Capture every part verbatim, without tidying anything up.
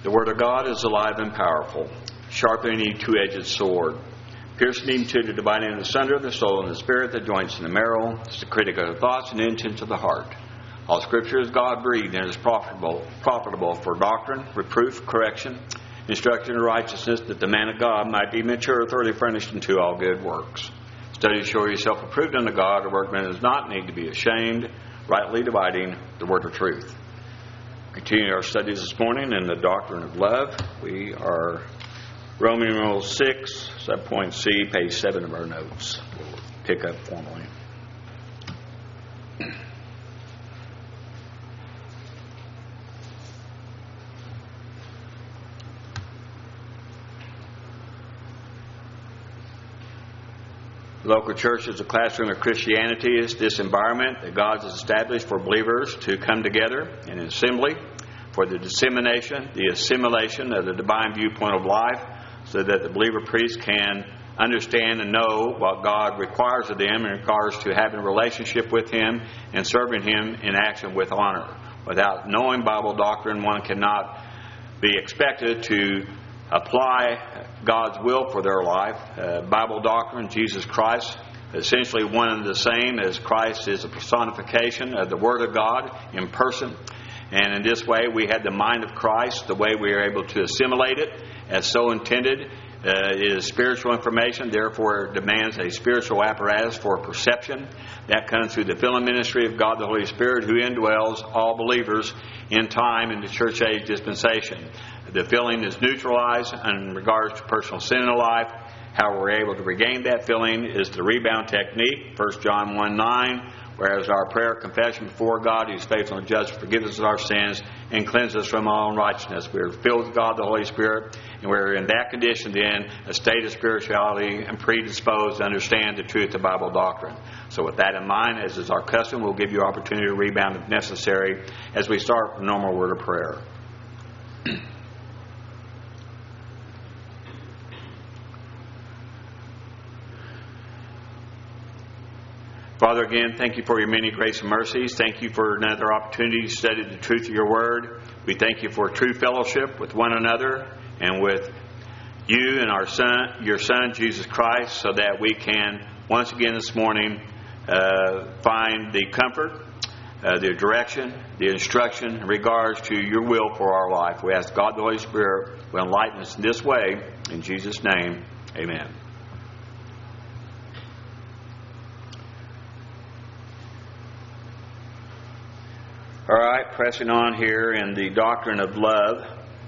The Word of God is alive and powerful, sharper than any two-edged sword, piercing even to the dividing asunder of the soul and the spirit, the joints and the marrow. It's the critic of the thoughts and intents of the heart. All Scripture is God-breathed and is profitable, profitable for doctrine, reproof, correction, instruction in righteousness, that the man of God might be mature, thoroughly furnished unto all good works. Study to show yourself approved unto God, a workman does not need to be ashamed, rightly dividing the word of truth. Continuing our studies this morning in the doctrine of love, we are Roman numeral six, subpoint C, page seven of our notes. We'll pick up formally. The local church is a classroom of Christianity. Is this environment that God has established for believers to come together in assembly for the dissemination, the assimilation of the divine viewpoint of life, so that the believer priest can understand and know what God requires of them in regards to having a relationship with Him and serving Him in action with honor. Without knowing Bible doctrine, one cannot be expected to apply God's will for their life. Uh, Bible doctrine, Jesus Christ, essentially one and the same, as Christ is a personification of the Word of God in person. And in this way, we have the mind of Christ. The way we are able to assimilate it as so intended uh, is spiritual information. Therefore, it demands a spiritual apparatus for perception. That comes through the filling ministry of God the Holy Spirit, who indwells all believers in time in the church age dispensation. The filling is neutralized in regards to personal sin in life. How we're able to regain that filling is the rebound technique, First John one nine, whereas our prayer, confession before God, He is faithful and just, forgives us our sins and cleanses us from all unrighteousness. We are filled with God the Holy Spirit, and we're in that condition then, a state of spirituality and predisposed to understand the truth of Bible doctrine. So with that in mind, as is our custom, we'll give you opportunity to rebound if necessary as we start the normal word of prayer. Father, again, thank you for your many grace and mercies. Thank you for another opportunity to study the truth of your word. We thank you for true fellowship with one another and with you and our son, your Son, Jesus Christ, so that we can once again this morning uh, find the comfort, uh, the direction, the instruction in regards to your will for our life. We ask God the Holy Spirit will enlighten us in this way. In Jesus' name, amen. All right, pressing on here in the doctrine of love,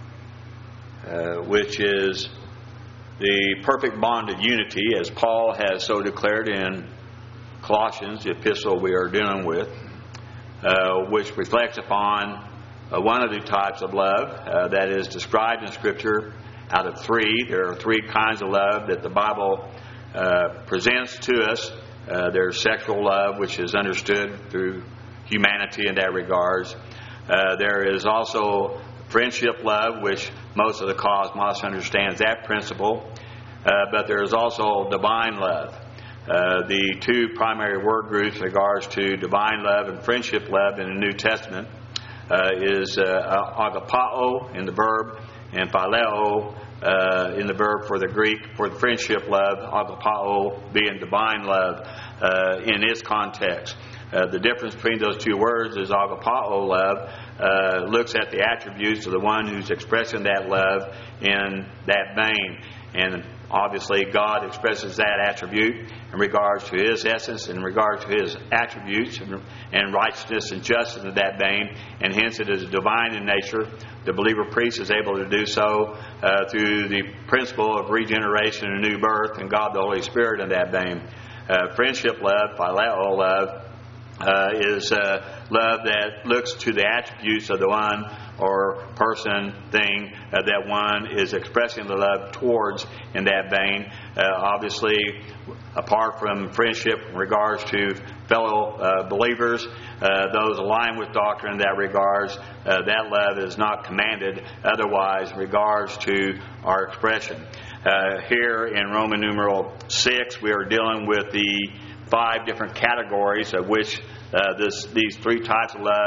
uh, which is the perfect bond of unity, as Paul has so declared in Colossians, the epistle we are dealing with, uh, which reflects upon uh, one of the types of love uh, that is described in Scripture out of three. There are three kinds of love that the Bible uh, presents to us. Uh, there's sexual love, which is understood through humanity in that regards. Uh, there is also friendship love, which most of the cosmos understands that principle. Uh, but there is also divine love. Uh, the two primary word groups in regards to divine love and friendship love in the New Testament uh, is uh, agapao in the verb and phileo uh, in the verb for the Greek for the friendship love, agapao being divine love uh, in its context. Uh, the difference between those two words is agapao love uh, looks at the attributes of the one who's expressing that love in that vein. And obviously God expresses that attribute in regards to His essence, in regards to His attributes and, and righteousness and justice in that vein. And hence it is divine in nature. The believer priest is able to do so uh, through the principle of regeneration and new birth and God the Holy Spirit in that vein. Uh, friendship love, phileo love, Uh, is uh, love that looks to the attributes of the one or person, thing uh, that one is expressing the love towards in that vein. Uh, obviously, apart from friendship in regards to fellow uh, believers, uh, those aligned with doctrine in that regards, uh, that love is not commanded otherwise in regards to our expression. Uh, here in Roman numeral six, we are dealing with the five different categories of which uh, this, these three types of love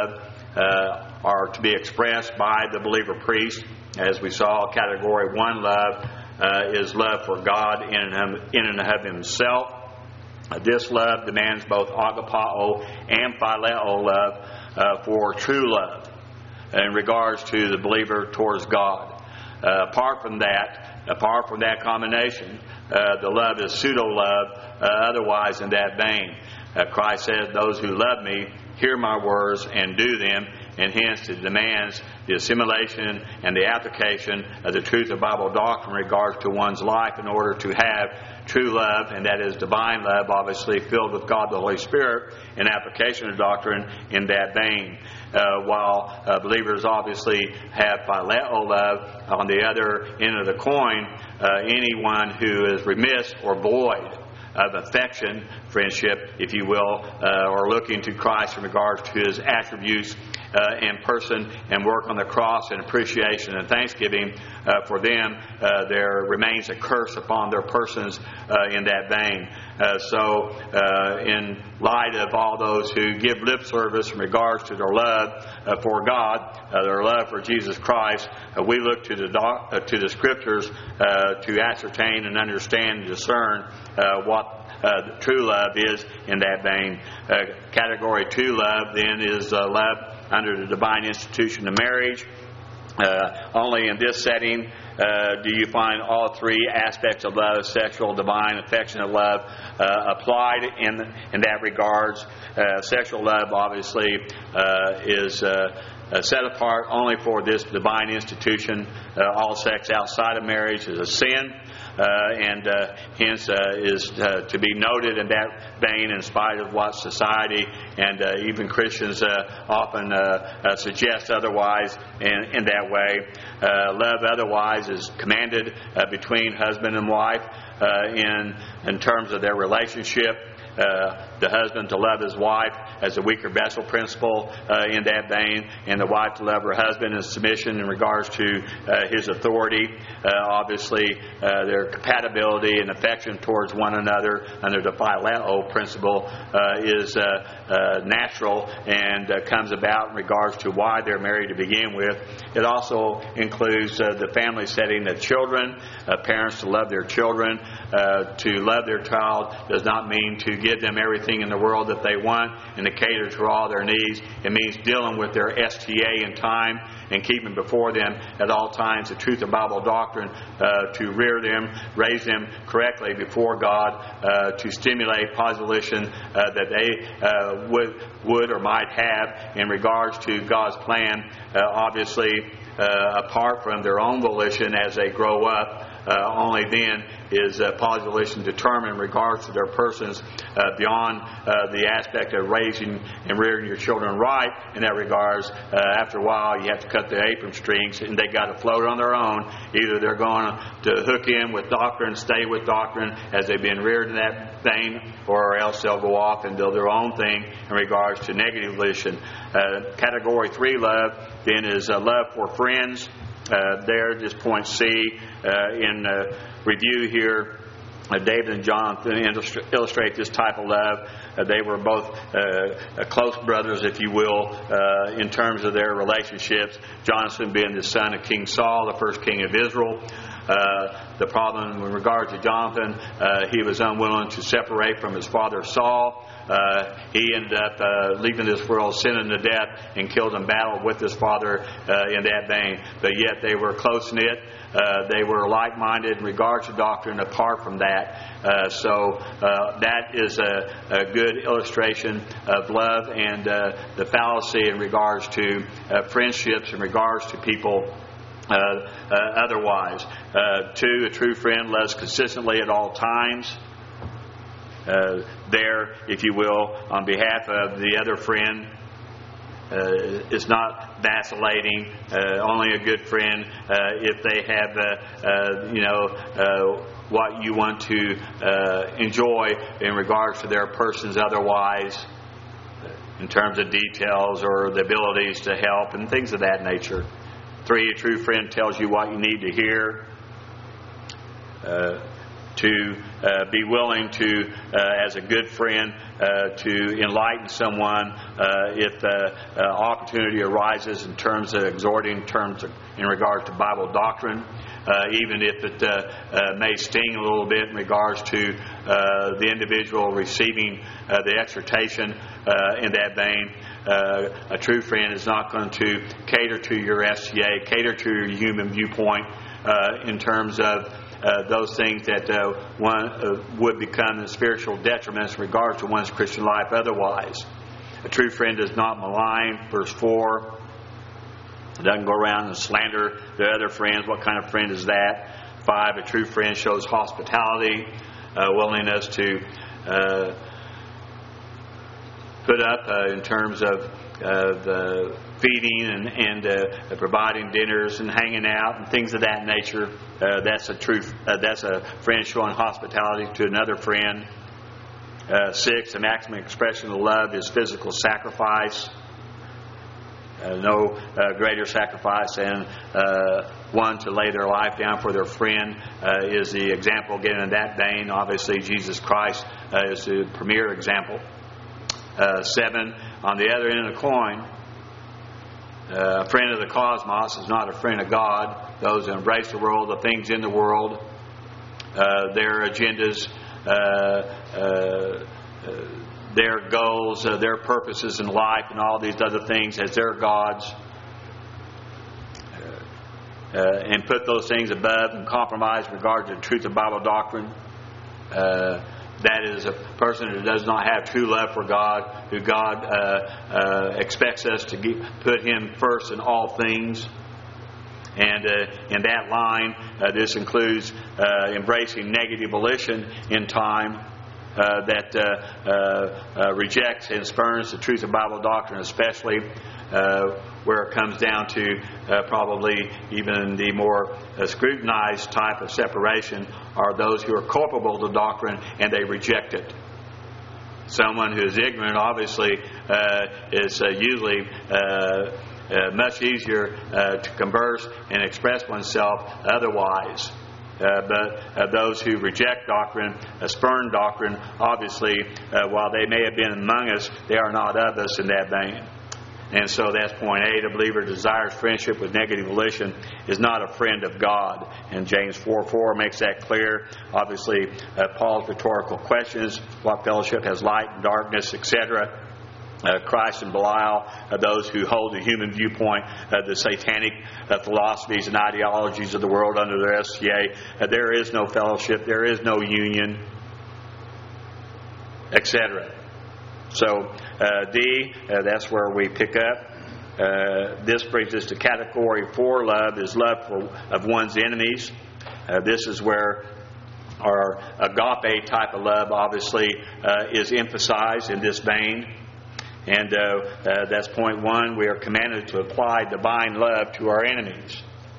uh, are to be expressed by the believer priest. As we saw, category one love uh, is love for God in and, in and of himself. Uh, this love demands both agapao and phileo love uh, for true love in regards to the believer towards God. Uh, apart from that, apart from that combination, uh, the love is pseudo-love, uh, otherwise in that vein. Uh, Christ says, those who love me hear my words and do them, and hence it demands the assimilation and the application of the truth of Bible doctrine in regards to one's life in order to have true love, and that is divine love, obviously filled with God the Holy Spirit, and application of doctrine in that vein. Uh, while uh, believers obviously have phileo love, on the other end of the coin, uh, anyone who is remiss or void of affection, friendship, if you will, uh, or looking to Christ in regards to His attributes uh, and person and work on the cross and appreciation and thanksgiving uh, for them, uh, there remains a curse upon their persons uh, in that vein. Uh, so, uh, in light of all those who give lip service in regards to their love uh, for God, uh, their love for Jesus Christ, uh, we look to the doc- uh, to the Scriptures uh, to ascertain and understand and discern uh, what uh, true love is in that vein. Uh, category two love then is uh, love under the divine institution of marriage. Uh, only in this setting uh, do you find all three aspects of love: sexual, divine, affectionate love uh, applied in in that regards. Uh, sexual love, obviously, uh, is uh, uh, set apart only for this divine institution. Uh, all sex outside of marriage is a sin. Uh, and uh, hence uh, is uh, to be noted in that vein, in spite of what society and uh, even Christians uh, often uh, uh, suggest otherwise in, in that way. Uh, love otherwise is commanded uh, between husband and wife uh, in, in terms of their relationship. Uh, the husband to love his wife as a weaker vessel principle uh, in that vein, and the wife to love her husband in submission in regards to uh, his authority. Uh, obviously, uh, their compatibility and affection towards one another under the phileo principle uh, is uh, uh, natural and uh, comes about in regards to why they're married to begin with. It also includes uh, the family setting of children, uh, parents to love their children. Uh, to love their child does not mean to give them everything in the world that they want and to cater to all their needs. It means dealing with their S T A in time and keeping before them at all times the truth of Bible doctrine, uh, to rear them, raise them correctly before God, uh, to stimulate position uh, that they uh, would would or might have in regards to God's plan, uh, obviously uh, apart from their own volition as they grow up. Uh, only then is uh, position determined in regards to their persons uh, beyond uh, the aspect of raising and rearing your children right. In that regards, uh, after a while, you have to cut the apron strings, and they got to float on their own. Either they're going to hook in with doctrine, stay with doctrine as they've been reared in that vein, or else they'll go off and do their own thing in regards to negative volition. Uh, category three love then is uh, love for friends. Uh, there, just point C uh, in uh, review here. Uh, David and Jonathan illustrate this type of love. Uh, they were both uh, close brothers, if you will, uh, in terms of their relationships. Jonathan being the son of King Saul, the first king of Israel. Uh, the problem in regard to Jonathan, uh, he was unwilling to separate from his father Saul. Uh, he ended up uh, leaving this world, sinning to death, and killed in battle with his father uh, in that vein. But yet they were close-knit. Uh, they were like-minded in regards to doctrine apart from that. Uh, so uh, that is a, a good illustration of love and uh, the fallacy in regards to uh, friendships, in regards to people Uh, uh, otherwise. Uh, two, a true friend loves consistently at all times. Uh, there, if you will, on behalf of the other friend, uh, is not vacillating. Uh, only a good friend uh, if they have, uh, uh, you know, uh, what you want to uh, enjoy in regards to their persons otherwise, in terms of details or the abilities to help and things of that nature. Three, a true friend tells you what you need to hear. Uh, to uh, be willing to, uh, as a good friend, uh, to enlighten someone uh, if uh, uh, opportunity arises in terms of exhorting, in terms of, in regard to Bible doctrine. Uh, even if it uh, uh, may sting a little bit in regards to uh, the individual receiving uh, the exhortation uh, in that vein. Uh, a true friend is not going to cater to your S T A, cater to your human viewpoint uh, in terms of uh, those things that uh, one uh, would become the spiritual detriments in regards to one's Christian life otherwise. A true friend does not malign, verse four. Doesn't go around and slander the other friends. What kind of friend is that? Five, a true friend shows hospitality, uh, willingness to uh, put up uh, in terms of uh, the feeding and, and uh, providing dinners and hanging out and things of that nature. Uh, that's a true. Uh, that's a friend showing hospitality to another friend. Uh, six, the maximum expression of love is physical sacrifice. Uh, no uh, greater sacrifice than uh, one to lay their life down for their friend uh, is the example given in that vein. Obviously, Jesus Christ uh, is the premier example. Uh, seven, on the other end of the coin, uh, a friend of the cosmos is not a friend of God. Those who embrace the world, the things in the world, uh, their agendas, uh, uh, uh, their goals, uh, their purposes in life, and all these other things as their gods, uh, uh, and put those things above and compromise in regard to the truth of Bible doctrine. Uh, that is a person who does not have true love for God, who God uh, uh, expects us to get, put Him first in all things. And uh, in that line, uh, this includes uh, embracing negative volition in time. Uh, that uh, uh, uh, rejects and spurns the truth of Bible doctrine, especially uh, where it comes down to uh, probably even the more uh, scrutinized type of separation are those who are culpable to doctrine and they reject it. Someone who is ignorant, obviously, uh, is uh, usually uh, uh, much easier uh, to converse and express oneself otherwise. Uh, but uh, those who reject doctrine, uh, spurn doctrine, obviously, uh, while they may have been among us, they are not of us in that vein. And so that's point eight. A believer desires friendship with negative volition is not a friend of God. And James four four makes that clear. Obviously, uh, Paul's rhetorical questions, what fellowship has light and darkness, et cetera. Uh, Christ and Belial, uh, those who hold the human viewpoint, uh, the satanic uh, philosophies and ideologies of the world under their S T A. Uh, there is no fellowship, there is no union, et cetera. So uh, D, uh, that's where we pick up. Uh, this brings us to category four. Love is love for, of one's enemies. Uh, this is where our agape type of love, obviously, uh, is emphasized in this vein. And uh, uh, that's point one. We are commanded to apply divine love to our enemies.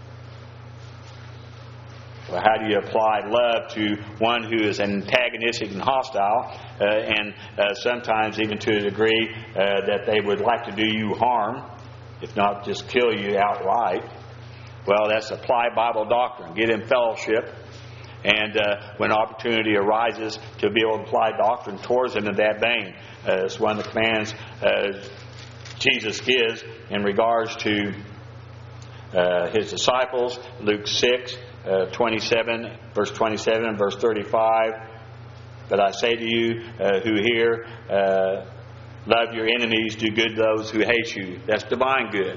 Well, how do you apply love to one who is antagonistic and hostile, uh, and uh, sometimes even to a degree uh, that they would like to do you harm, if not just kill you outright? Well, that's apply Bible doctrine. Get in fellowship. And uh, when opportunity arises, to be able to apply doctrine towards them in that vein. Uh, it's one of the commands uh, Jesus gives in regards to uh, His disciples. Luke six, uh, twenty-seven, verse twenty-seven and verse thirty-five. But I say to you uh, who hear, uh, love your enemies, do good to those who hate you. That's divine good.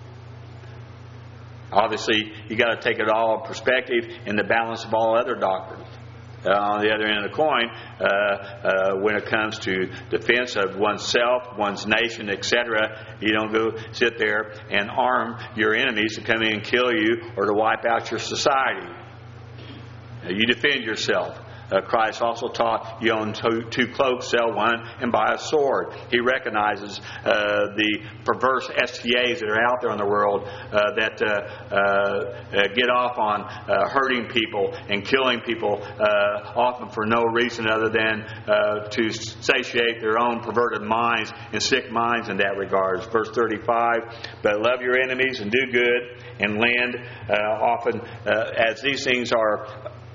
Obviously, you got to take it all in perspective in the balance of all other doctrines. Uh, on the other end of the coin, uh, uh, when it comes to defense of oneself, one's nation, et cetera, you don't go sit there and arm your enemies to come in and kill you or to wipe out your society. Uh, you defend yourself. Uh, Christ also taught you own two, two cloaks, sell one, and buy a sword. He recognizes uh, the perverse S T As that are out there in the world uh, that uh, uh, get off on uh, hurting people and killing people, uh, often for no reason other than uh, to satiate their own perverted minds and sick minds in that regard. Verse thirty-five, but love your enemies and do good and lend. Uh, often, uh, as these things are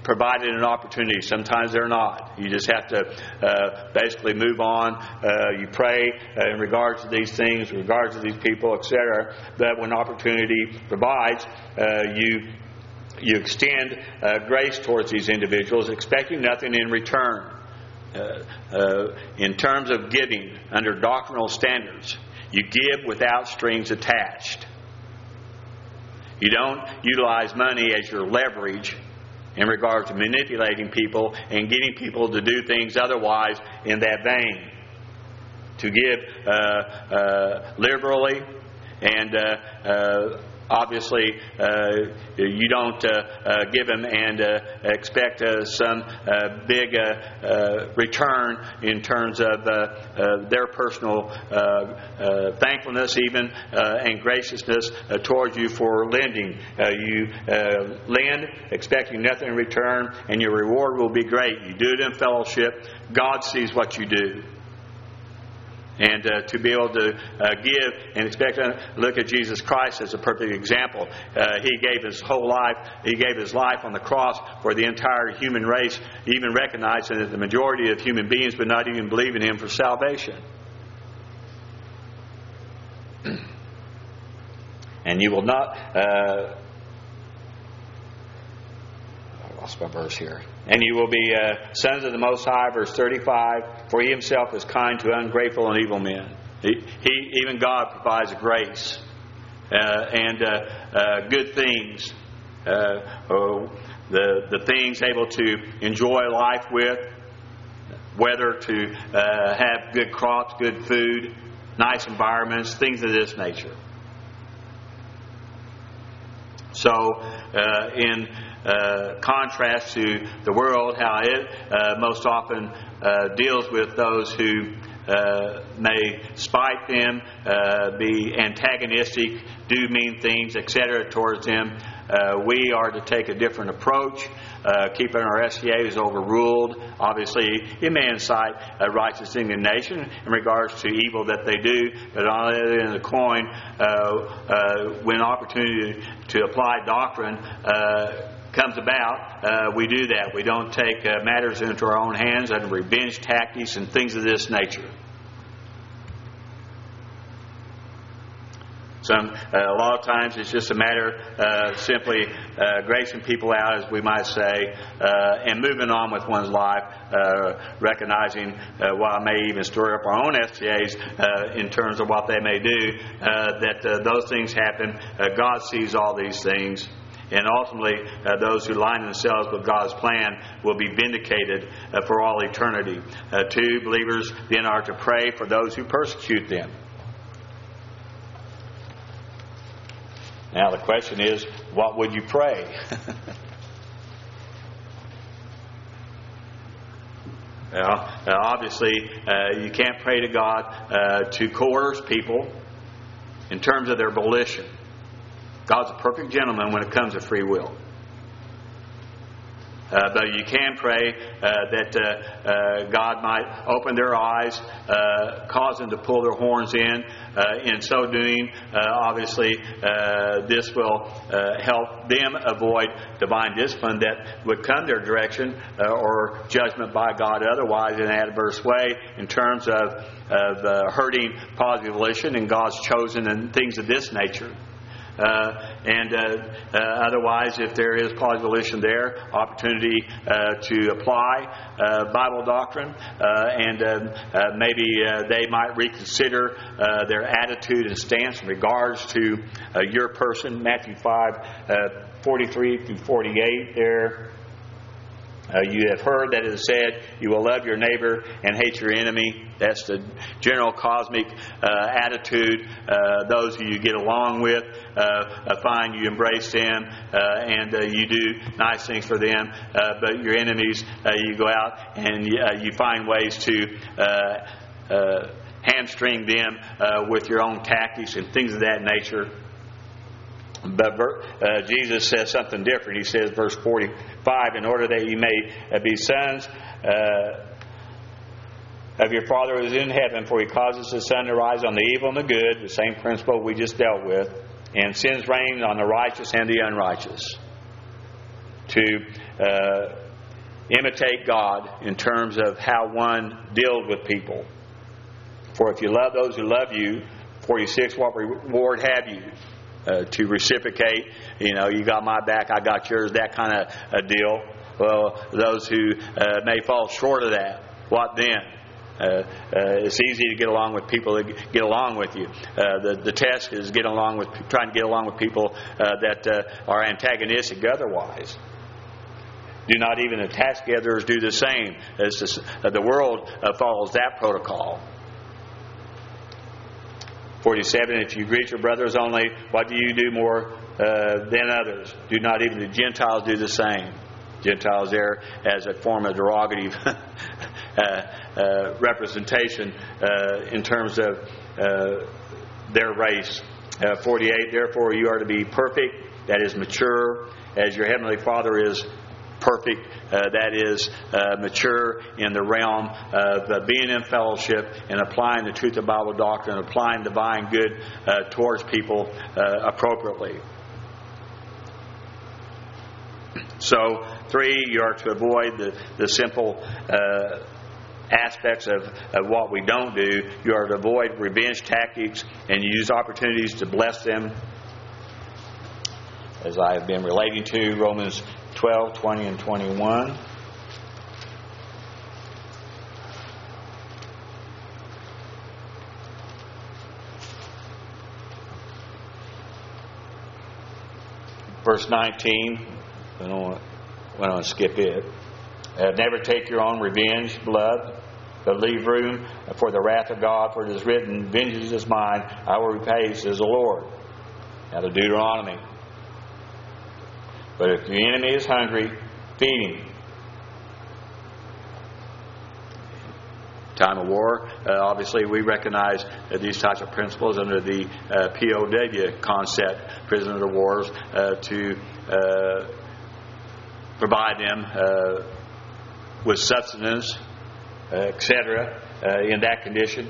provided an opportunity. Sometimes they're not. You just have to uh, basically move on. Uh, you pray uh, in regards to these things, in regards to these people, et cetera. But when opportunity provides, uh, you you extend uh, grace towards these individuals, expecting nothing in return. Uh, uh, in terms of giving under doctrinal standards, you give without strings attached. You don't utilize money as your leverage in regards to manipulating people and getting people to do things otherwise in that vein. To give uh, uh, liberally and uh, uh, obviously, uh, you don't uh, uh, give them and uh, expect uh, some uh, big uh, uh, return in terms of uh, uh, their personal uh, uh, thankfulness, even uh, and graciousness uh, towards you for lending. Uh, you uh, lend, expecting nothing in return, and your reward will be great. You do it in fellowship. God sees what you do. And uh, to be able to uh, give and expect to look at Jesus Christ as a perfect example. Uh, he gave His whole life. He gave His life on the cross for the entire human race, even recognizing that the majority of human beings would not even believe in Him for salvation. And you will not... Uh, I lost my verse here. And you will be uh, sons of the Most High, verse thirty-five. For He Himself is kind to ungrateful and evil men. He, he even God provides grace uh, and uh, uh, good things. Uh, oh, the the things able to enjoy life with, whether to uh, have good crops, good food, nice environments, things of this nature. So, uh, in Uh, contrast to the world, how it uh, most often uh, deals with those who uh, may spite them, uh, be antagonistic, do mean things, et cetera towards them. Uh, we are to take a different approach, uh, keeping our S C As overruled. Obviously, it may incite a righteous indignation in regards to evil that they do, but on the other end of the coin, uh, uh, when opportunity to apply doctrine uh, comes about, uh, we do that. We don't take uh, matters into our own hands and revenge tactics and things of this nature. Some uh, a lot of times it's just a matter of uh, simply uh, gracing people out, as we might say, uh, and moving on with one's life, uh, recognizing uh, while it may even stir up our own S T As uh, in terms of what they may do, uh, that uh, those things happen. Uh, God sees all these things. And ultimately, uh, those who line themselves with God's plan will be vindicated uh, for all eternity. Uh, two, believers then are to pray for those who persecute them. Now the question is, what would you pray? Well, uh, obviously, uh, you can't pray to God uh, to coerce people in terms of their volition. God's a perfect gentleman when it comes to free will. Uh, but you can pray uh, that uh, uh, God might open their eyes, uh, cause them to pull their horns in. Uh, in so doing, uh, obviously, uh, this will uh, help them avoid divine discipline that would come their direction uh, or judgment by God otherwise in an adverse way in terms of, of uh, hurting positive volition and God's chosen and things of this nature. Uh, and uh, uh, otherwise, if there is positive volition there, opportunity uh, to apply uh, Bible doctrine, uh, and uh, uh, maybe uh, they might reconsider uh, their attitude and stance in regards to uh, your person. Matthew five, uh, forty-three through forty-eight there. Uh, you have heard that it is said, you will love your neighbor and hate your enemy. That's the general cosmic uh, attitude. Uh, those who you get along with, uh, uh, fine, you embrace them uh, and uh, you do nice things for them. Uh, but your enemies, uh, you go out and uh, you find ways to uh, uh, hamstring them uh, with your own tactics and things of that nature. But uh, Jesus says something different. He says, verse forty-five, in order that you may uh, be sons uh, of your Father who is in heaven, for He causes His sun to rise on the evil and the good, the same principle we just dealt with, and sends rain on the righteous and the unrighteous. to uh, imitate God in terms of how one deals with people. For if you love those who love you, forty-six, what reward have you? Uh, to reciprocate, you know, you got my back, I got yours, that kind of a deal. Well, those who uh, may fall short of that, what then? Uh, uh, it's easy to get along with people that get along with you. Uh, the, the test is get along with, trying to get along with people uh, that uh, are antagonistic otherwise. Do not even the tax gatherers do the same. As this, uh, the world uh, follows that protocol. forty-seven, if you greet your brothers only, what do you do more uh, than others? Do not even the Gentiles do the same? Gentiles there as a form of derogative uh, uh, representation uh, in terms of uh, their race. Uh, forty-eight, therefore you are to be perfect, that is mature, as your heavenly Father is perfect, uh, that is uh, mature in the realm of uh, being in fellowship and applying the truth of Bible doctrine, applying divine good uh, towards people uh, appropriately. So, three, you are to avoid the, the simple uh, aspects of, of what we don't do. You are to avoid revenge tactics and use opportunities to bless them. As I have been relating to Romans twelve, twenty, and twenty-one. Verse nineteen. I don't want, I don't want to skip it. Uh, never take your own revenge, blood, but leave room for the wrath of God, for it is written, vengeance is mine, I will repay, says the Lord. Now the Deuteronomy. But if your enemy is hungry, feed him. Time of war, uh, obviously we recognize uh, these types of principles under the uh, P O W concept, prisoner of wars, uh, to uh, provide them uh, with sustenance, uh, et cetera, uh, in that condition.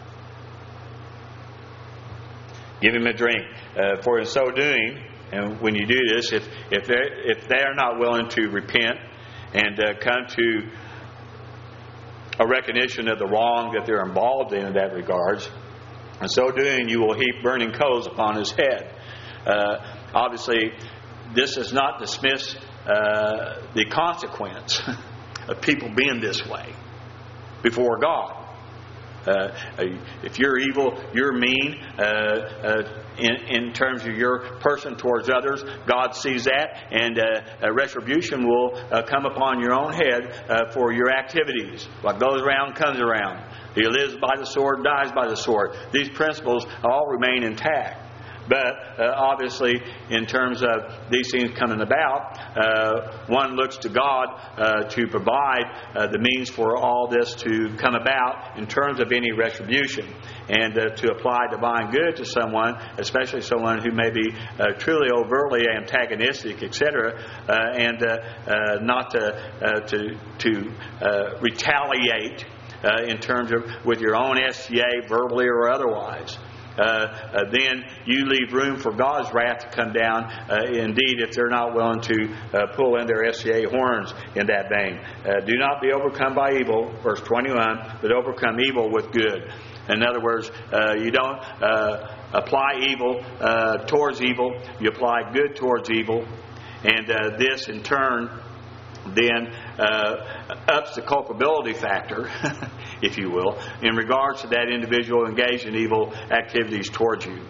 Give him a drink. Uh, for in so doing, and when you do this, if if they if they are not willing to repent and uh, come to a recognition of the wrong that they're involved in in that regards, in so doing, you will heap burning coals upon his head. Uh, obviously, this does not dismiss uh, the consequence of people being this way before God. Uh, if you're evil, you're mean uh, uh, in, in terms of your person towards others, God sees that, and uh, a retribution will uh, come upon your own head uh, for your activities. What goes around comes around. He lives by the sword, dies by the sword. These principles all remain intact. But uh, obviously, in terms of these things coming about, uh, one looks to God uh, to provide uh, the means for all this to come about in terms of any retribution, and uh, to apply divine good to someone, especially someone who may be uh, truly overtly antagonistic, et cetera, uh, and uh, uh, not to uh, to, to uh, retaliate uh, in terms of with your own S T A, verbally or otherwise. Uh, uh, then you leave room for God's wrath to come down, uh, indeed, if they're not willing to uh, pull in their S C A horns in that vein. Uh, do not be overcome by evil, verse twenty-one, but overcome evil with good. In other words, uh, you don't uh, apply evil uh, towards evil, you apply good towards evil, and uh, this in turn then uh, ups the culpability factor, if you will, in regards to that individual engaged in evil activities towards you.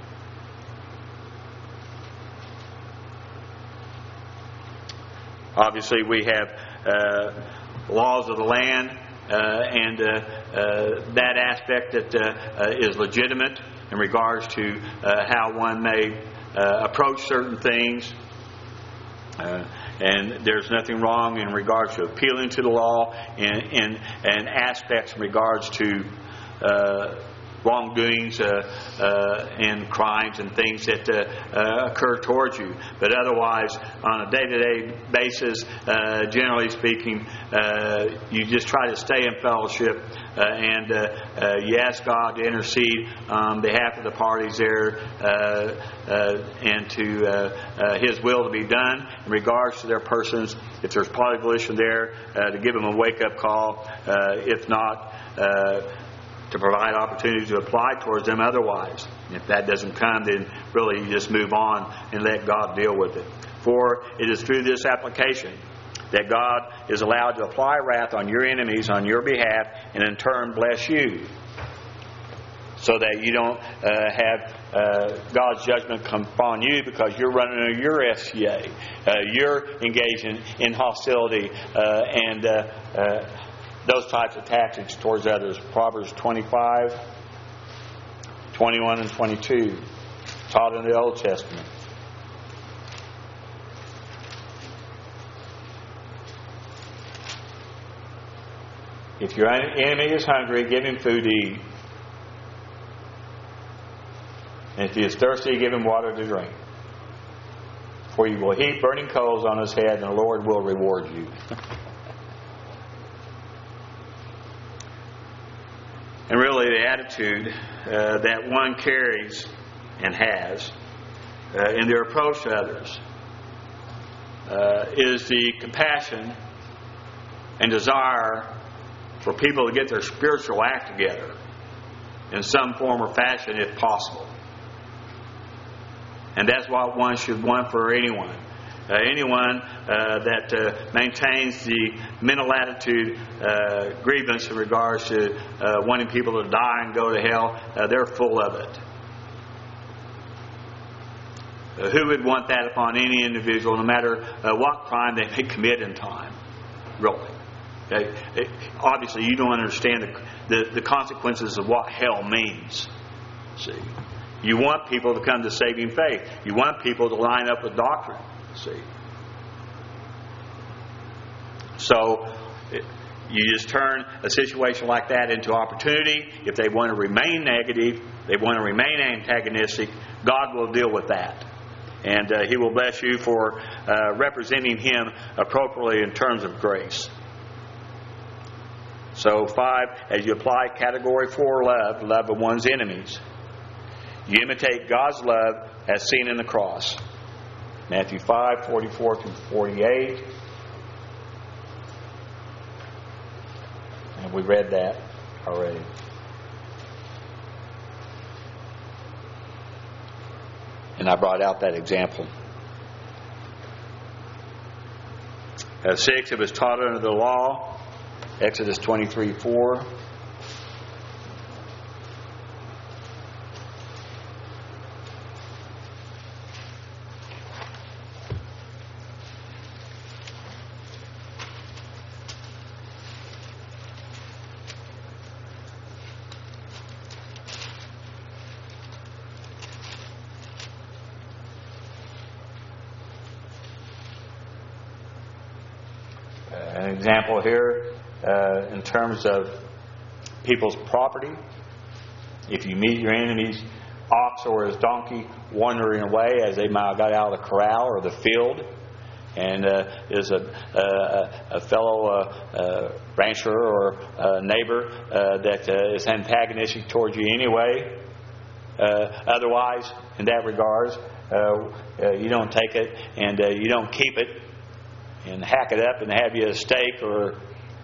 Obviously, we have uh, laws of the land, uh, and uh, uh, that aspect that uh, uh, is legitimate in regards to uh, how one may uh, approach certain things. Uh, and there's nothing wrong in regards to appealing to the law and in, in, in aspects in regards to uh, wrongdoings uh, uh, and crimes and things that uh, uh, occur towards you. But otherwise, on a day-to-day basis, uh, generally speaking, uh, you just try to stay in fellowship uh, and uh, uh, you ask God to intercede on behalf of the parties there uh, uh, and to uh, uh, His will to be done in regards to their persons. If there's party volition there, uh, to give them a wake-up call. Uh, if not, uh, to provide opportunities to apply towards them otherwise. And if that doesn't come, then really you just move on and let God deal with it. For it is through this application that God is allowed to apply wrath on your enemies on your behalf and in turn bless you. So that you don't uh, have uh, God's judgment come upon you because you're running under your F C A. Uh, you're engaged in, in hostility uh, and uh, uh, those types of tactics towards others. Proverbs twenty-five, twenty-one, and twenty-two, taught in the Old Testament. If your enemy is hungry, give him food to eat. And if he is thirsty, give him water to drink. For you will heap burning coals on his head, and the Lord will reward you. And really the attitude uh, that one carries and has uh, in their approach to others uh, is the compassion and desire for people to get their spiritual act together in some form or fashion if possible. And that's what one should want for anyone. Uh, anyone uh, that uh, maintains the mental attitude uh, grievance in regards to uh, wanting people to die and go to hell, uh, they're full of it. Uh, who would want that upon any individual, no matter uh, what crime they may commit in time? Really. Okay? It, obviously, you don't understand the, the, the consequences of what hell means. See, you want people to come to saving faith. You want people to line up with doctrine. See, so it, you just turn a situation like that into opportunity. If they want to remain negative, they want to remain antagonistic, God will deal with that. And uh, He will bless you for uh, representing Him appropriately in terms of grace. So five, as you apply category four love, love of one's enemies, you imitate God's love as seen in the cross. Matthew five, forty-four through forty-eight. And we read that already. And I brought out that example. Uh, six, it was taught under the law. Exodus twenty-three, four. An example here uh, in terms of people's property. If you meet your enemy's ox or his donkey wandering away as they might have got out of the corral or the field, and uh, is a, a, a fellow uh, uh, rancher or uh, neighbor uh, that uh, is antagonistic towards you anyway, uh, otherwise, in that regards, uh, uh, you don't take it and uh, you don't keep it and hack it up and have you a steak or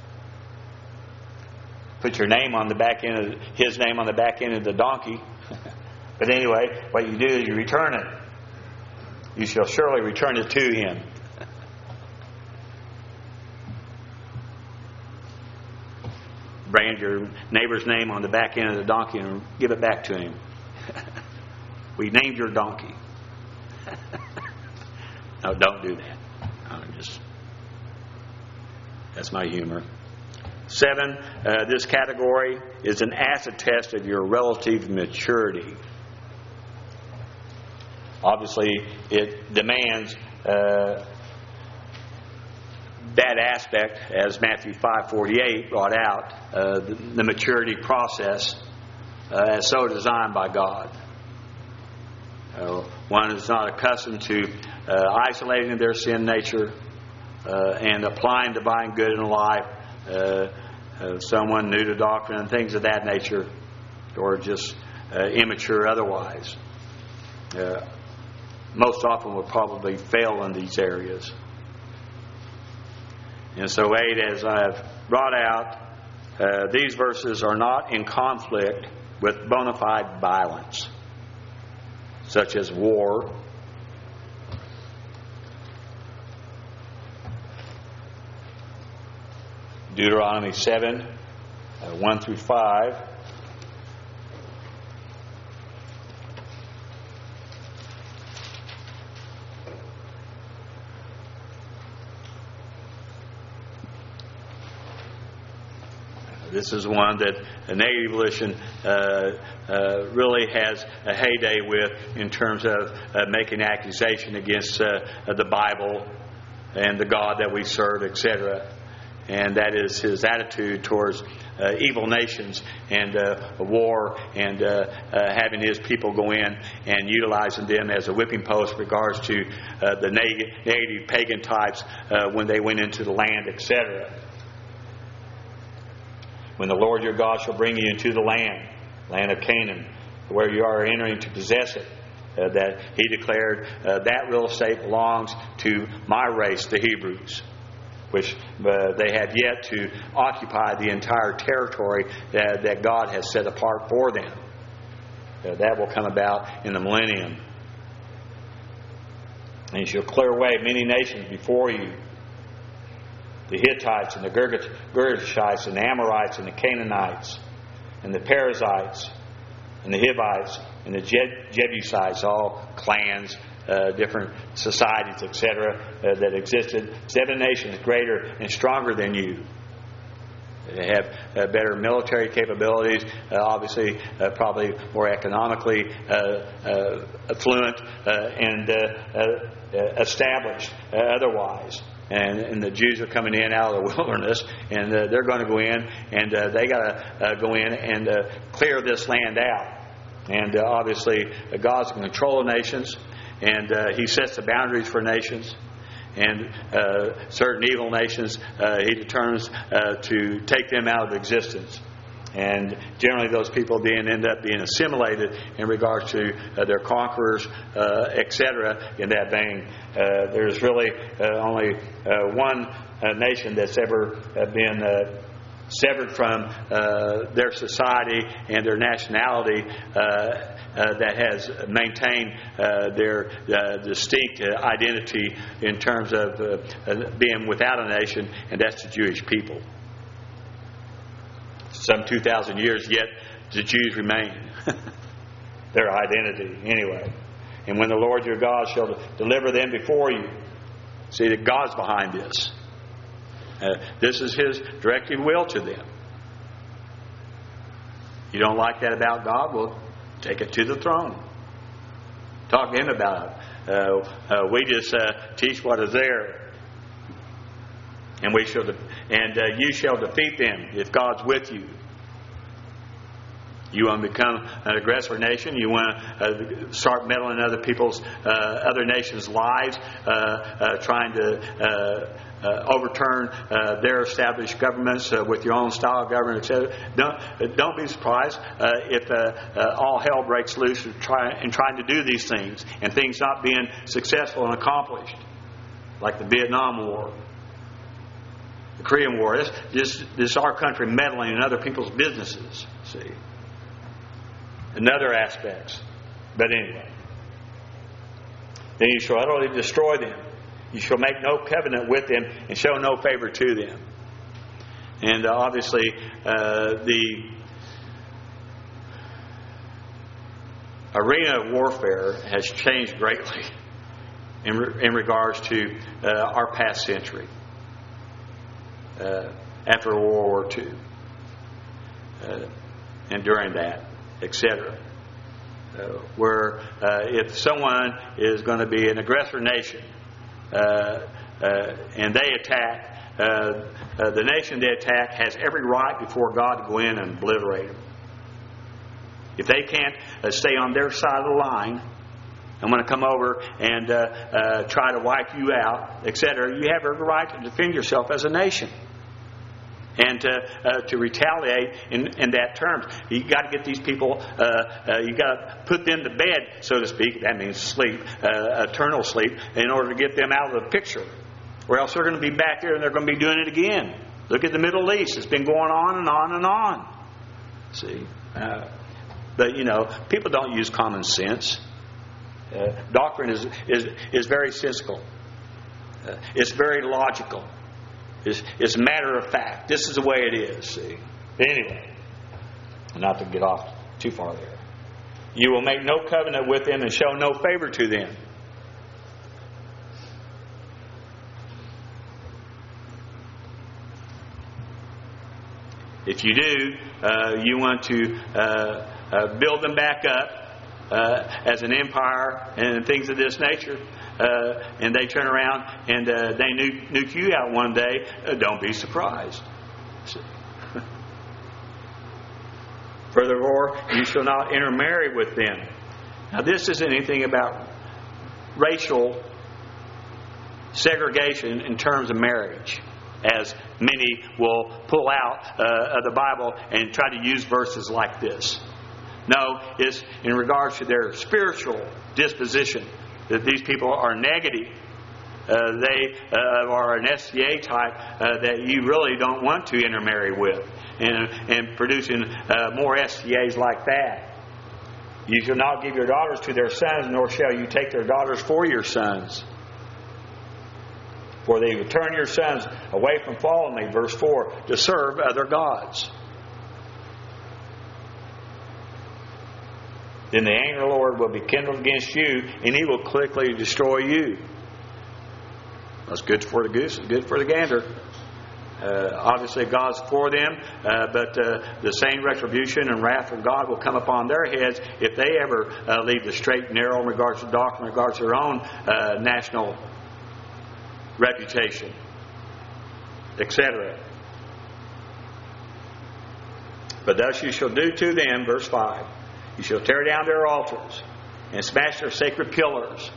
put your name on the back end of his name on the back end of the donkey. But anyway, what you do is you return it. You shall surely return it to him. Brand your neighbor's name on the back end of the donkey and give it back to him. We named your donkey. No, don't do that. I'm just That's my humor. Seven, uh, this category is an acid test of your relative maturity. Obviously, it demands uh, that aspect, as Matthew five forty-eight brought out, uh, the, the maturity process uh, as so designed by God. Uh, one is not accustomed to uh, isolating their sin nature uh, and applying divine good in life. Uh, uh, someone new to doctrine and things of that nature, or just uh, immature otherwise. Uh, most often will probably fail in these areas. And so, eight, as I've brought out, uh, these verses are not in conflict with bona fide violence, such as war, Deuteronomy seven, uh, one through five. This is one that the Native Volition uh, uh, really has a heyday with in terms of uh, making accusation against uh, the Bible and the God that we serve, et cetera. And that is his attitude towards uh, evil nations and uh, war, and uh, uh, having his people go in and utilizing them as a whipping post in regards to uh, the native, native pagan types uh, when they went into the land, et cetera. When the Lord your God shall bring you into the land, land of Canaan, where you are entering to possess it, uh, that he declared uh, that real estate belongs to my race, the Hebrews, which uh, they have yet to occupy the entire territory that, that God has set apart for them. Uh, that will come about in the millennium. And you shall clear away many nations before you, the Hittites and the Girgashites and the Amorites and the Canaanites and the Perizzites and the Hivites and the Je- Jebusites, all clans, uh, different societies, et cetera, uh, that existed. Seven nations greater and stronger than you. They have uh, better military capabilities, uh, obviously uh, probably more economically uh, uh, affluent uh, and uh, uh, established uh, otherwise. And, and the Jews are coming in out of the wilderness, and uh, they're going to go in, and uh, they got to uh, go in and uh, clear this land out. And uh, obviously, uh, God's in control of nations, and uh, He sets the boundaries for nations. And uh, certain evil nations, uh, He determines uh, to take them out of existence. And generally those people then end up being assimilated in regards to uh, their conquerors, uh, et cetera, in that vein. Uh, there's really uh, only uh, one uh, nation that's ever uh, been uh, severed from uh, their society and their nationality uh, uh, that has maintained uh, their uh, distinct uh, identity in terms of uh, uh, being without a nation, and that's the Jewish people. Some two thousand years, yet the Jews remain. Their identity, anyway. And when the Lord your God shall deliver them before you, see that God's behind this. Uh, this is His directive will to them. You don't like that about God? Well, take it to the throne. Talk to Him about it. Uh, uh, we just uh, teach what is there. And we shall, de- and uh, you shall defeat them if God's with you. You want to become an aggressor nation? You want to uh, start meddling in other people's, uh, other nations' lives, uh, uh, trying to uh, uh, overturn uh, their established governments uh, with your own style of government, et cetera. Don't don't be surprised uh, if uh, uh, all hell breaks loose in, try, in trying to do these things, and things not being successful and accomplished, like the Vietnam War. The Korean War. This, this, this is our country meddling in other people's businesses. See, and other aspects. But anyway, then you shall utterly destroy them. You shall make no covenant with them and show no favor to them. And uh, obviously, uh, the arena of warfare has changed greatly in, re- in regards to uh, our past century. Uh, after World War Two, uh, and during that, et cetera. Uh, where uh, if someone is going to be an aggressor nation uh, uh, and they attack, uh, uh, the nation they attack has every right before God to go in and obliterate them. If they can't uh, stay on their side of the line, I'm going to come over and uh, uh, try to wipe you out, et cetera. You have every right to defend yourself as a nation. And to, uh, to retaliate in, in that terms. You got to get these people, uh, uh, you got to put them to bed, so to speak. That means sleep, uh, eternal sleep, in order to get them out of the picture. Or else they're going to be back there and they're going to be doing it again. Look at the Middle East. It's been going on and on and on. See? Uh, but, you know, people don't use common sense. Uh, doctrine is, is, is very sensical. Uh, it's very logical. It's, it's a matter of fact. This is the way it is. See? Anyway, not to get off too far there. You will make no covenant with them and show no favor to them. If you do, uh, you want to uh, uh, build them back up uh, as an empire and things of this nature. Uh, and they turn around and uh, they nuke, nuke you out one day, uh, don't be surprised. Furthermore, you shall not intermarry with them. Now, this isn't anything about racial segregation in terms of marriage, as many will pull out uh, of the Bible and try to use verses like this. No, it's in regards to their spiritual disposition. That these people are negative. Uh, they uh, are an S T A type uh, that you really don't want to intermarry with. And, and producing uh, more S T As like that. You shall not give your daughters to their sons, nor shall you take their daughters for your sons. For they will turn your sons away from following me, verse four, to serve other gods. Then the anger of the Lord will be kindled against you, and He will quickly destroy you. That's good for the goose, it's good for the gander. Uh, obviously, God's for them, uh, but uh, the same retribution and wrath of God will come upon their heads if they ever uh, leave the straight and narrow in regards to doctrine, in regards to their own uh, national reputation, et cetera. But thus you shall do to them, verse five. You shall tear down their altars and smash their sacred pillars.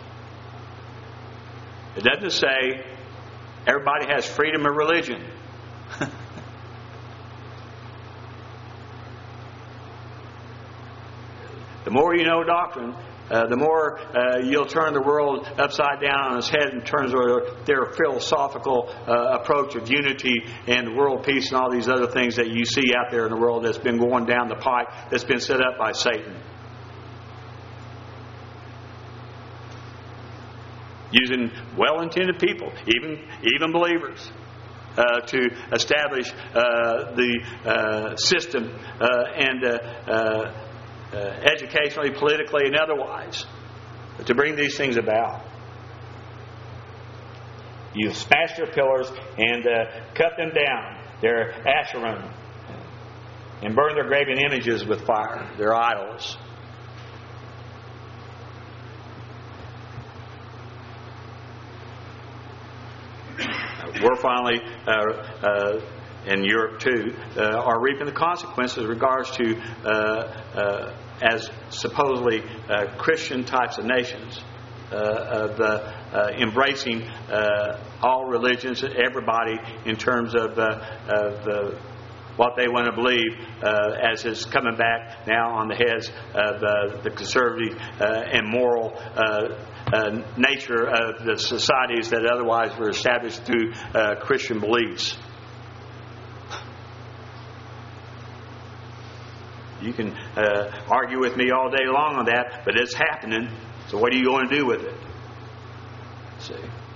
It doesn't say everybody has freedom of religion. The more you know doctrine, uh, the more uh, you'll turn the world upside down on its head in terms of their philosophical uh, approach of unity and world peace and all these other things that you see out there in the world that's been going down the pike, that's been set up by Satan. Using well-intended people, even even believers, uh, to establish uh, the uh, system uh, and uh, uh, uh, educationally, politically, and otherwise, to bring these things about. You smash their pillars and uh, cut them down, their Asherim, and burn their graven images with fire, their idols. We're finally, uh, uh, in Europe too, uh, are reaping the consequences in regards to, uh, uh, as supposedly uh, Christian types of nations, uh, of uh, uh, embracing uh, all religions, everybody, in terms of, uh, of uh, what they want to believe, uh, as is coming back now on the heads of uh, the conservative uh, and moral uh, uh, nature of the societies that otherwise were established through uh, Christian beliefs. You can uh, argue with me all day long on that, but it's happening. So what are you going to do with it? See?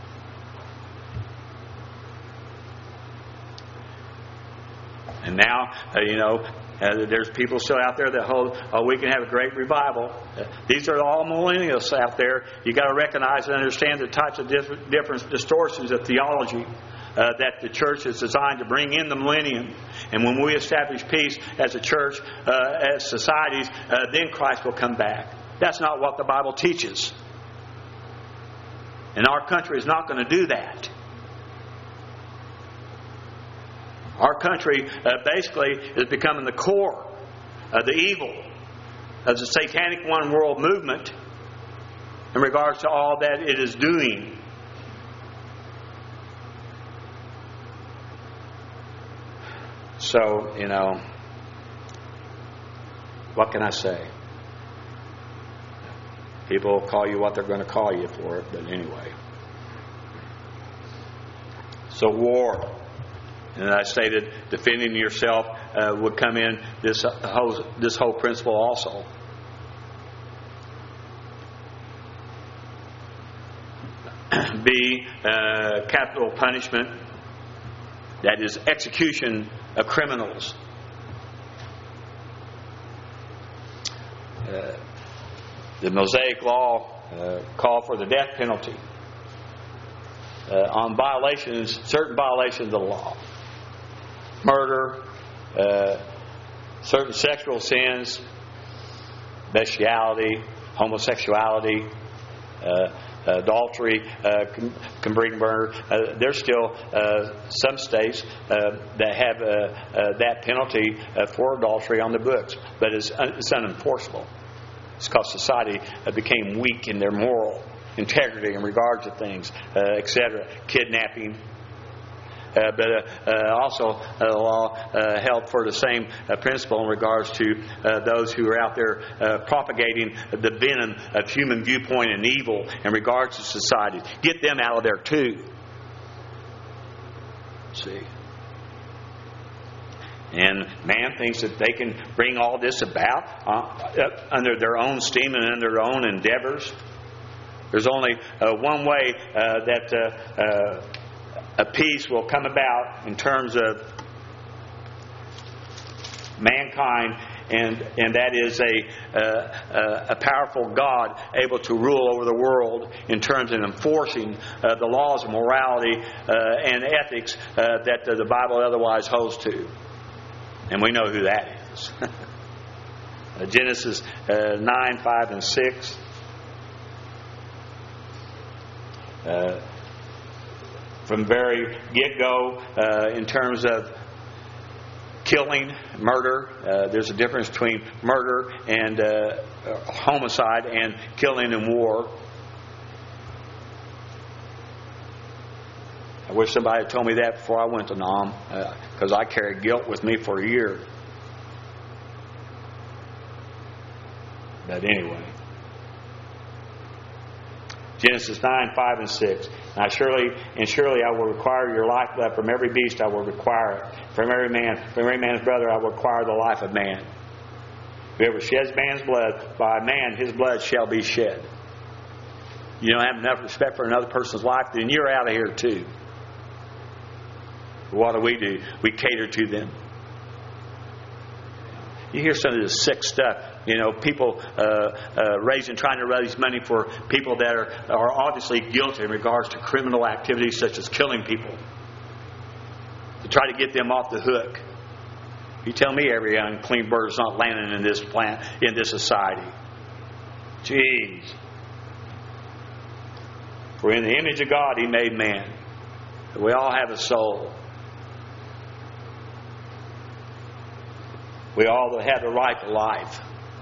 And now, uh, you know, uh, there's people still out there that hold, oh, we can have a great revival. Uh, these are all millennials out there. You got to recognize and understand the types of diff- different distortions of theology uh, that the church is designed to bring in the millennium. And when we establish peace as a church, uh, as societies, uh, then Christ will come back. That's not what the Bible teaches. And our country is not going to do that. Our country uh, basically is becoming the core of the evil of the satanic one world movement in regards to all that it is doing. So, you know, what can I say? People call you what they're going to call you for it, but anyway. So war, and I stated defending yourself uh, would come in this whole, this whole principle also. B, uh, capital punishment, that is execution of criminals. Uh, the Mosaic Law uh, called for the death penalty uh, on violations, certain violations of the law. Murder, uh, certain sexual sins, bestiality, homosexuality, uh, adultery uh, can, can bring murder. Uh, there's still uh, some states uh, that have uh, uh, that penalty uh, for adultery on the books, but it's, un- it's unenforceable. It's because society uh, became weak in their moral integrity in regard to things, uh, et cetera. Kidnapping. Uh, but uh, uh, also uh, the law uh, held for the same uh, principle in regards to uh, those who are out there uh, propagating the venom of human viewpoint and evil in regards to society. Get them out of there too. See? And man thinks that they can bring all this about uh, under their own steam and under their own endeavors. There's only uh, one way uh, that uh, uh, a peace will come about in terms of mankind, and and that is a uh, a powerful God able to rule over the world in terms of enforcing uh, the laws of morality uh, and ethics uh, that the Bible otherwise holds to, and we know who that is. Genesis uh, nine, five, and six. Uh, From very get-go, uh, in terms of killing, murder, uh, there's a difference between murder and uh, homicide and killing in war. I wish somebody had told me that before I went to Nam, because uh, I carried guilt with me for a year. But anyway. Genesis nine, five, and six. Now surely, and surely I will require your lifeblood. From every beast I will require it. From every man, from every man's brother I will require the life of man. Whoever sheds man's blood, by man his blood shall be shed. You don't have enough respect for another person's life, then you're out of here too. What do we do? We cater to them. You hear some of this sick stuff. You know, people uh, uh, raising, trying to raise money for people that are, are obviously guilty in regards to criminal activities such as killing people, to try to get them off the hook. You tell me every unclean bird is not landing in this plant, in this society. Jeez. For in the image of God He made man. We all have a soul. We all have the right to life.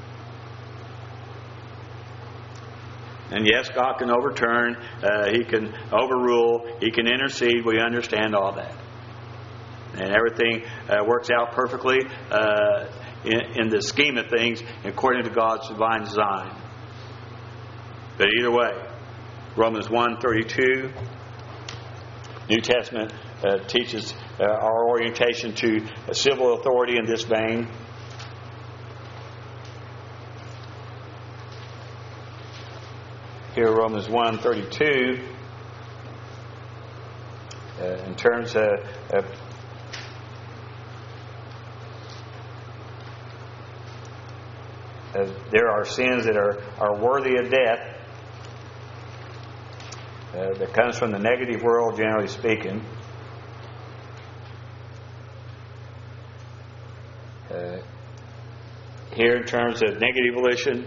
And yes, God can overturn, uh, He can overrule, He can intercede. We understand all that. And everything uh, works out perfectly uh, in, in the scheme of things according to God's divine design. But either way, Romans one thirty-two, New Testament uh, teaches uh, our orientation to civil authority in this vein. Here, Romans one thirty-two, uh, in terms of uh, uh, there are sins that are, are worthy of death, uh, that comes from the negative world, generally speaking. Uh, here, in terms of negative volition,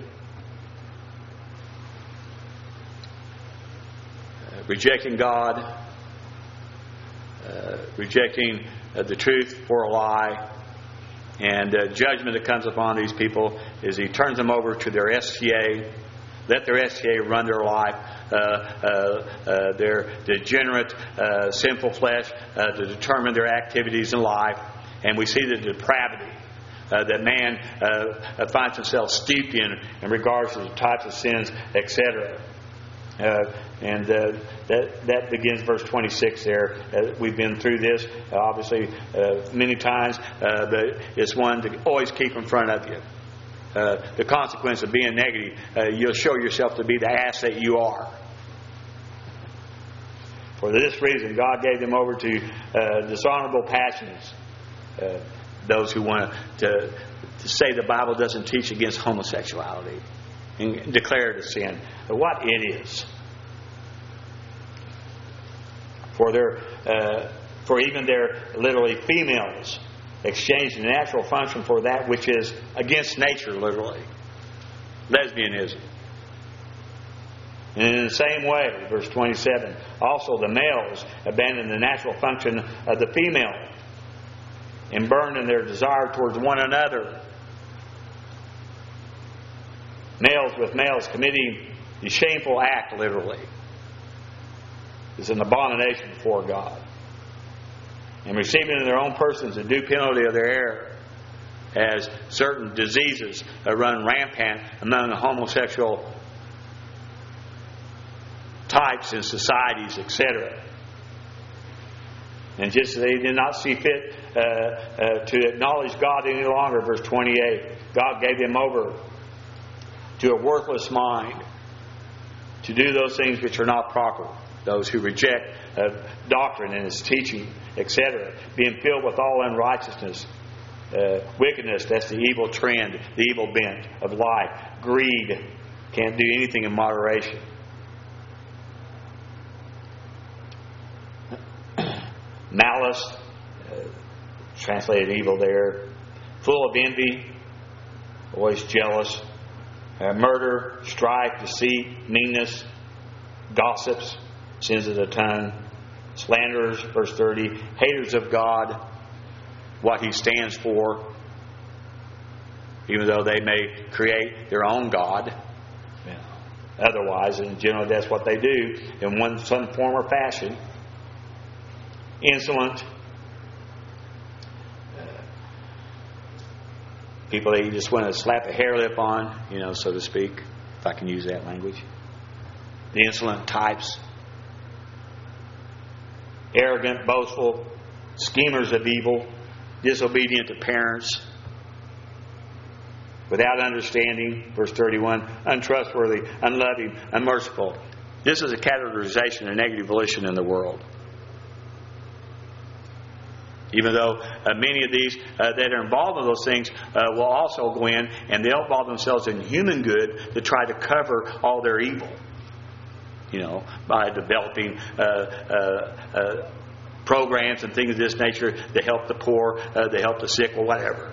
rejecting God, uh, rejecting uh, the truth for a lie, And uh, judgment that comes upon these people is He turns them over to their S C A. Let their S C A run their life, uh, uh, uh, their degenerate, uh, sinful flesh uh, to determine their activities in life. And we see the depravity uh, that man uh, finds himself steeped in in regards to the types of sins, et cetera. Uh, and uh, that that begins verse twenty-six there. Uh, we've been through this, uh, obviously, uh, many times, uh, but it's one to always keep in front of you. Uh, the consequence of being negative, uh, you'll show yourself to be the ass that you are. For this reason, God gave them over to uh, dishonorable passions. Uh, those who want to, to say the Bible doesn't teach against homosexuality and declare it a sin. But what it is. For their, uh, for even their literally females exchanged the natural function for that which is against nature, literally. Lesbianism. And in the same way, verse twenty-seven, also the males abandon the natural function of the female and burn in their desire towards one another. Males with males committing the shameful act, literally, is an abomination before God. And receiving in their own persons the due penalty of their error, as certain diseases run rampant among the homosexual types in societies, et cetera. And just as they did not see fit uh, uh, to acknowledge God any longer, verse twenty-eight, God gave them over to a worthless mind to do those things which are not proper. Those who reject uh, doctrine and its teaching, et cetera, being filled with all unrighteousness, uh, wickedness, that's the evil trend, the evil bent of life, greed, can't do anything in moderation. Malice, uh, translated evil there, full of envy, always jealous, uh, murder, strife, deceit, meanness, gossips, sins of the tongue, slanderers, verse thirty, haters of God, what He stands for, even though they may create their own God. Yeah. Otherwise, and generally that's what they do in one some form or fashion. Insolent, uh, people that you just want to slap a hair lip on, you know, so to speak, if I can use that language. The insolent types. Arrogant, boastful, schemers of evil, disobedient to parents, without understanding, verse thirty-one, untrustworthy, unloving, unmerciful. This is a categorization of negative volition in the world. Even though uh, many of these uh, that are involved in those things uh, will also go in and they'll involve themselves in human good to try to cover all their evil. You know, by developing uh, uh, uh, programs and things of this nature to help the poor, uh, to help the sick, or whatever.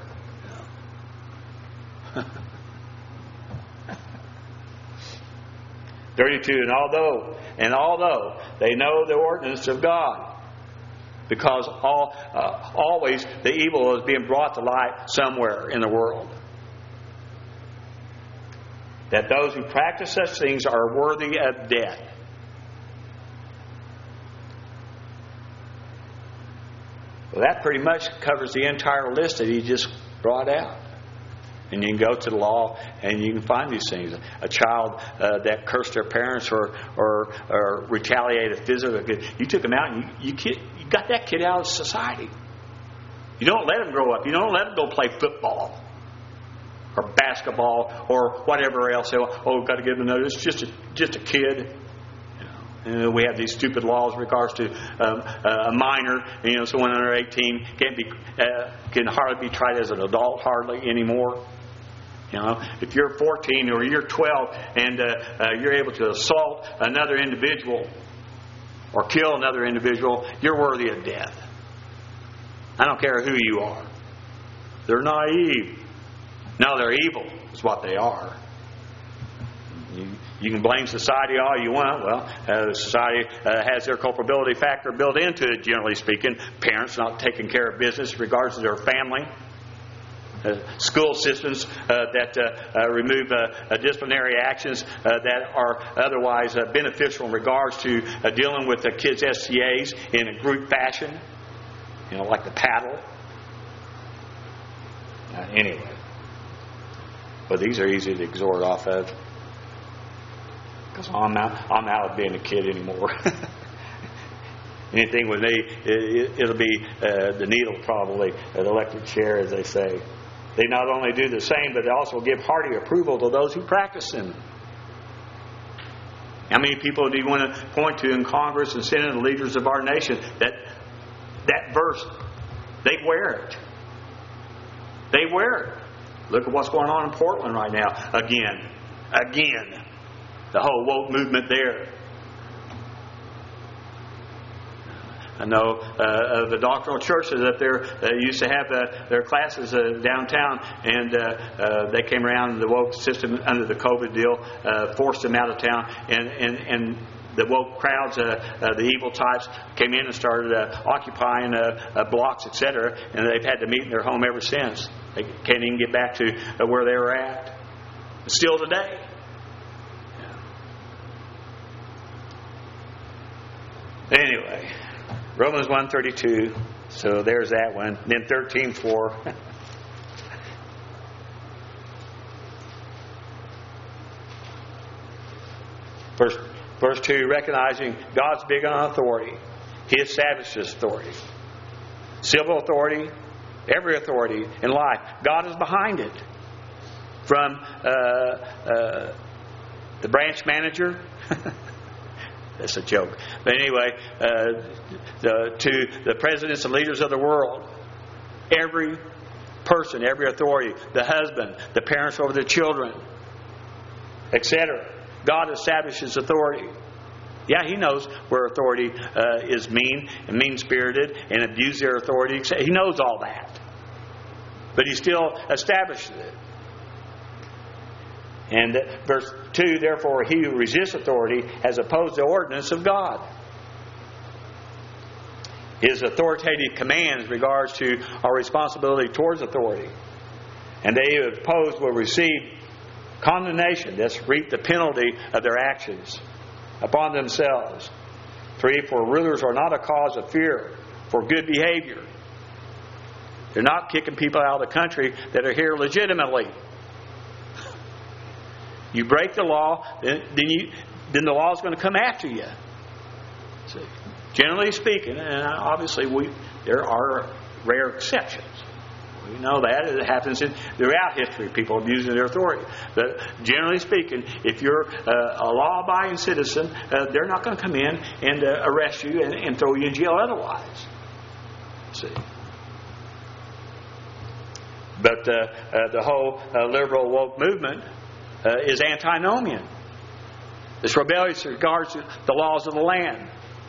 thirty-two, and although, and although they know the ordinance of God, because all, uh, always the evil is being brought to light somewhere in the world, that those who practice such things are worthy of death. Well, that pretty much covers the entire list that he just brought out. And you can go to the law and you can find these things. A child uh, that cursed their parents or or, or retaliated physically, you took them out and you, you, kid, you got that kid out of society. You don't let him grow up. You don't let him go play football or basketball or whatever else. Oh, we've got to give him notice. It's just a, just a kid. You know, we have these stupid laws in regards to um, a minor. You know, someone under eighteen can't be uh, can hardly be tried as an adult hardly anymore. You know, if you're fourteen or you're twelve and uh, uh, you're able to assault another individual or kill another individual, you're worthy of death. I don't care who you are. They're naive. No, they're evil is what they are. You, you can blame society all you want. Well, uh, society uh, has their culpability factor built into it, generally speaking. Parents not taking care of business in regards to their family. uh, school systems uh, that uh, uh, remove uh, uh, disciplinary actions uh, that are otherwise uh, beneficial in regards to uh, dealing with the kids' S T As in a group fashion, you know, like the paddle. Uh, anyway, but these are easy to exhort off of because I'm out, I'm out of being a kid anymore. Anything with me, it, it'll be uh, the needle probably, an electric chair, as they say. They not only do the same, but they also give hearty approval to those who practice them. How many people do you want to point to in Congress and Senate and leaders of our nation that that verse, they wear it? They wear it. Look at what's going on in Portland right now. Again. Again. The whole woke movement there. I know uh, of the doctrinal churches up there uh, used to have uh, their classes uh, downtown, and uh, uh, they came around the woke system under the COVID deal, uh, forced them out of town, and and, and the woke crowds, uh, uh, the evil types, came in and started uh, occupying uh, uh, blocks, et cetera, and they've had to meet in their home ever since. They can't even get back to uh, where they were at. Still today. Yeah. Anyway. Romans one thirty-two, so there's that one. Then thirteen four. Verse, verse two, recognizing God's big on authority. He establishes authority. Civil authority, every authority in life. God is behind it. From uh, uh, the branch manager... That's a joke. But anyway, uh, the, to the presidents and leaders of the world, every person, every authority, the husband, the parents over the children, et cetera. God establishes authority. Yeah, He knows where authority uh, is mean and mean-spirited and abuse their authority. He knows all that. But He still establishes it. And verse two, therefore he who resists authority has opposed the ordinance of God. His authoritative commands regards to our responsibility towards authority. And they who oppose will receive condemnation. That's reap the penalty of their actions upon themselves. Three, for rulers are not a cause of fear for good behavior. They're not kicking people out of the country that are here legitimately. You break the law, then you, then the law is going to come after you. See, generally speaking, and obviously we there are rare exceptions. We know that it happens in, throughout history. People abusing their authority. But generally speaking, if you're uh, a law-abiding citizen, uh, they're not going to come in and uh, arrest you and, and throw you in jail otherwise. See. But uh, uh, the whole uh, liberal woke movement Uh, is antinomian. It's rebellious in regards to the laws of the land.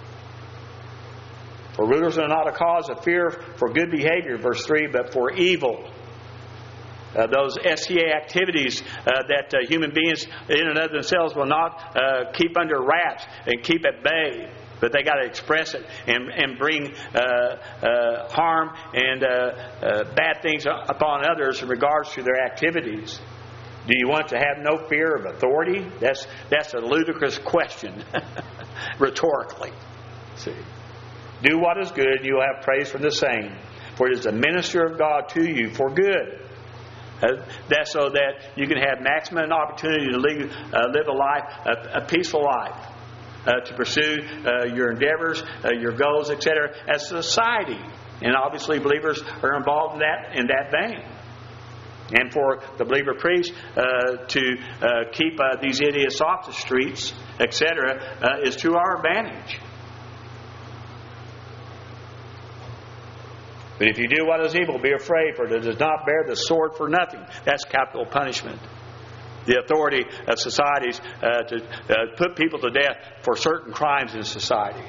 For rulers are not a cause of fear for good behavior, verse three, but for evil. Uh, those S T A activities uh, that uh, human beings in and of themselves will not uh, keep under wraps and keep at bay. But they got to express it and, and bring uh, uh, harm and uh, uh, bad things upon others in regards to their activities. Do you want to have no fear of authority? That's that's a ludicrous question, rhetorically. See, do what is good, and you will have praise from the same. For it is the minister of God to you for good. Uh, that's so that you can have maximum opportunity to live, uh, live a life, a, a peaceful life, uh, to pursue uh, your endeavors, uh, your goals, et cetera, as a society. And obviously, believers are involved in that in that vein. And for the believer priest uh, to uh, keep uh, these idiots off the streets, et cetera, uh, is to our advantage. But if you do what is evil, be afraid, for it does not bear the sword for nothing. That's capital punishment. The authority of societies uh, to uh, put people to death for certain crimes in society.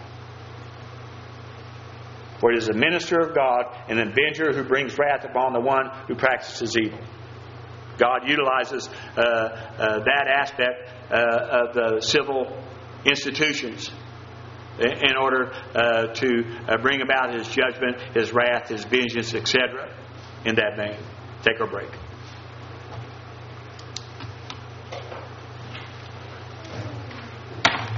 For it is the minister of God, an avenger who brings wrath upon the one who practices evil. God utilizes uh, uh, that aspect uh, of the civil institutions in order uh, to uh, bring about His judgment, His wrath, His vengeance, et cetera, in that vein. Take our break.